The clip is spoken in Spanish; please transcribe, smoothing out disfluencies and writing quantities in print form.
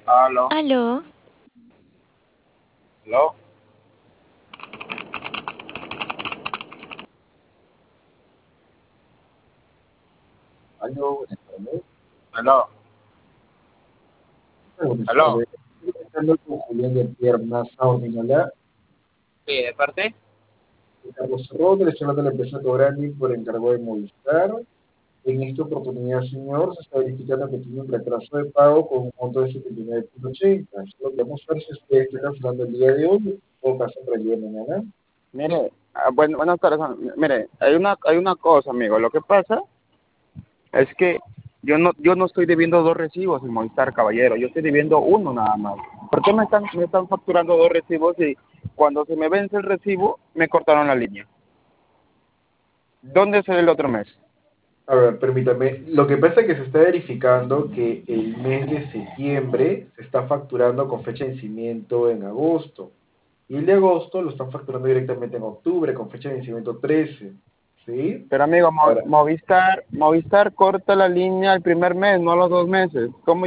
Aló, Aló, aló, Aló, buenas tardes. aló, Buenas aló. tardes. Estoy tratando con Julián de Piernas, Ordinola, Sí, ¿de parte? de Carlos Cerrón, director de la empresa Cobrani por encargo de Movistar. En esta oportunidad, señor, se está verificando que tiene un retraso de pago con un monto de 79,80. Solo queremos ver si usted está cancelando el día de hoy o pasa para el día de mañana. Mire, buenas tardes. Mire, hay una cosa, amigo. Lo que pasa es que yo no estoy debiendo dos recibos en Movistar, caballero. Yo estoy debiendo uno nada más. ¿Por qué me están facturando dos recibos y cuando se me vence el recibo me cortaron la línea? ¿Dónde es el otro mes? A ver, permítame. Lo que pasa es que se está verificando que el mes de septiembre se está facturando con fecha de vencimiento en agosto. Y el de agosto lo están facturando directamente en octubre con fecha de vencimiento 13. ¿Sí? Pero amigo, Ahora, Movistar corta la línea el primer mes, no los 2 meses. ¿Cómo